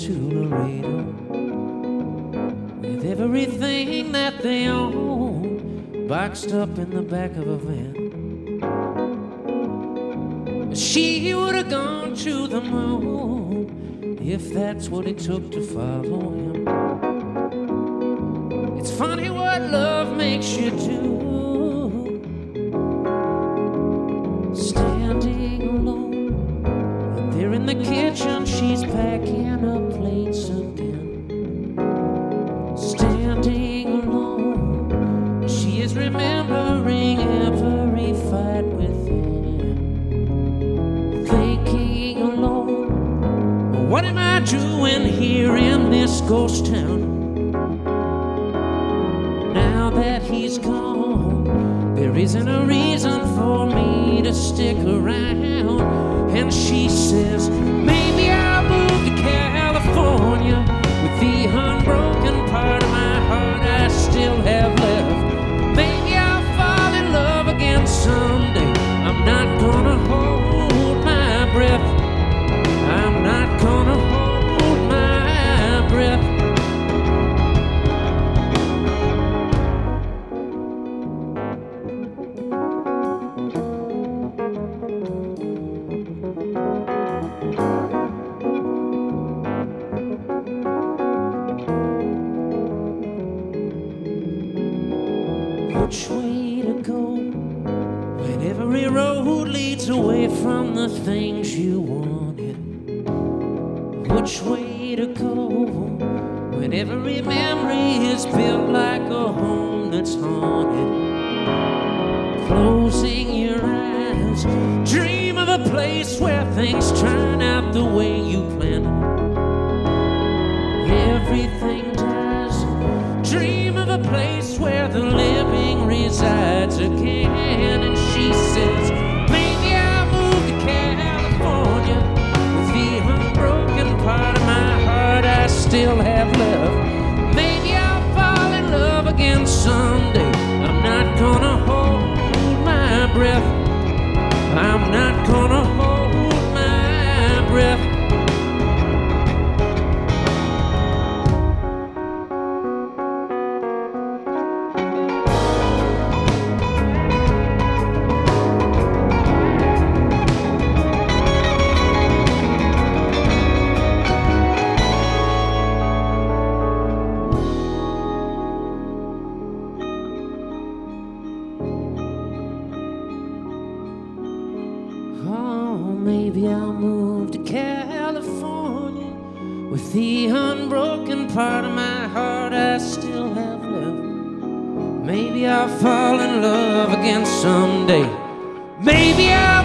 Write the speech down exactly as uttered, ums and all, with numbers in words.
to Laredo with everything that they own boxed up in the back of a van. She would have gone to the moon if that's what it took to follow him. It's funny what love makes you do. Standing alone, and they're in the kitchen, she's packing up plates again. Standing alone, she is remembering every fight with him. Thinking alone, what am I doing here in this ghost town? Now that he's gone, there isn't a reason for me to stick around. And she says, maybe I'll move to California with the unbroken part of my heart I still have left. Maybe I'll fall in love again someday. I'm not gonna hold my breath. I'm not gonna hold my breath. Which way to go when every road leads away from the things you wanted? Which way to go when every memory is built like a home that's haunted? Closing your eyes, dream of a place where things turn out the way you planned. Everything does. Dream of a place where the living resides again. And she says, maybe I'll move to California with the unbroken part of my heart I still have left. Maybe I'll fall in love again someday. I'm not gonna hold my breath. I'm not gonna hold my breath. Oh, maybe I'll move to California with the unbroken part of my heart I still have left. Maybe I'll fall in love again someday. Maybe I'll